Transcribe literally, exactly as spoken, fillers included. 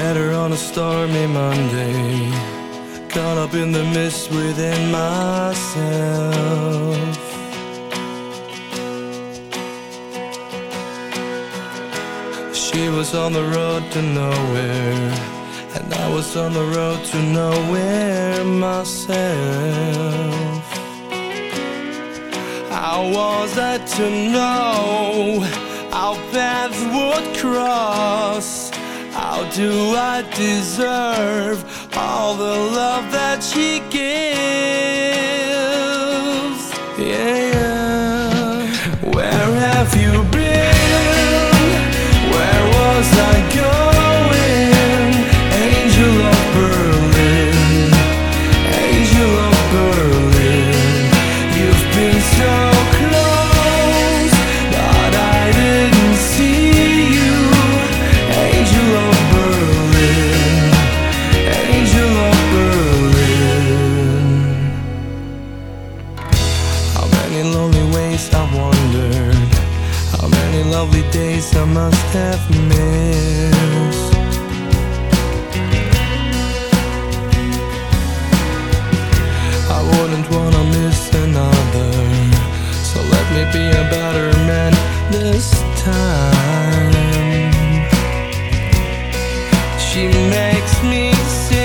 met her on a stormy Monday, caught up in the mist within myself. She was on the road to nowhere, and I was on the road to nowhere myself. How was I to know our paths would cross? How do I deserve all the love that she gives? Yeah, yeah. Where have you been? Where was I going? Angel of Berlin, angel of Berlin. You've been so close, but I didn't see you. Angel of Berlin, angel of Berlin. How many lonely ways I wandered, how many lovely days I must have missed. I wouldn't wanna miss another, so let me be a better man this time. She makes me see